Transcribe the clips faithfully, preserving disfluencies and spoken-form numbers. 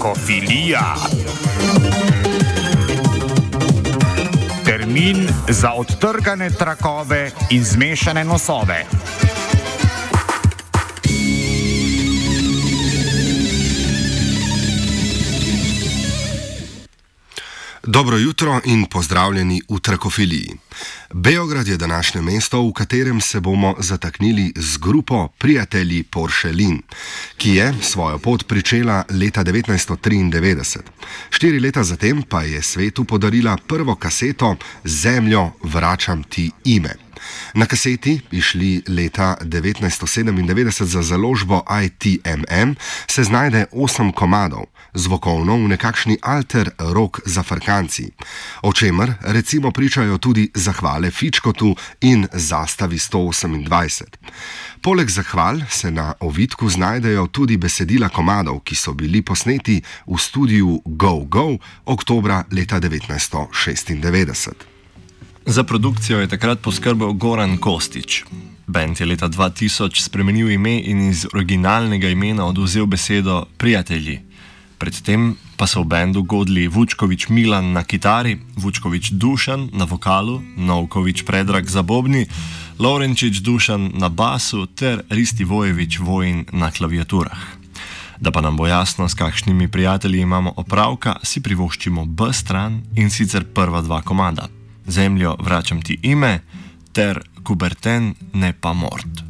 Trakofilija. Termin za odtrgane trakove in zmešane nosove. Dobro jutro in pozdravljeni v Trakofiliji. Beograd je današnje mesto, v katerem se bomo zataknili z grupo Prijatelji Poršelin, ki je svojo pot pričela leta devetnajststo triindevetdeset. Štiri leta zatem pa je svetu podarila prvo kaseto Zemljo, vračam ti ime. Na kaseti, išli leta devetnajststo sedemindevetdeset za založbo I T M M, se znajde osem komadov, zvokovno v nekakšni alter rock zafrkanci, o čemer recimo pričajo tudi zahvale Fičkotu in Zastavi sto osemindvajset. Poleg zahval se na ovitku znajdejo tudi besedila komadov, ki so bili posneti v studiu Go Go oktobra leta devetnajststo šestindevetdeset. Za produkcijo je takrat poskrbel Goran Kostić. Band je leta dva tisoč spremenil ime in iz originalnega imena odvzel besedo Prijatelji. Predtem pa so v bandu godli Vučković Milan na kitari, Vučković Dušan na vokalu, Novković Predrag za bobni, Lovrenčič Dušan na basu ter Ristivojević Vojin na klaviaturah. Da pa nam bo jasno, s kakšnimi prijatelji imamo opravka, si privoščimo B stran in sicer prva dva komada. Zemljo, vračam ti ime ter Kuberten, ne pa mort.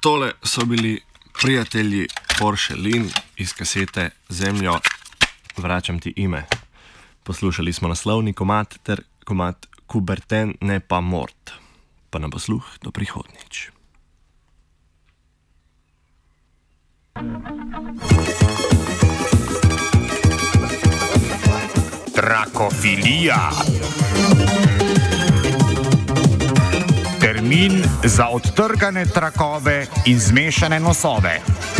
Tole so bili prijatelji Porcelain iz kasete Zemljo, vračam ti ime. Poslušali smo naslovni komad ter komad Kuberten ne pa mort. Pa na posluh do prihodnjič. Trakofilija. Termin za odtrgane trakove in zmešane nosove.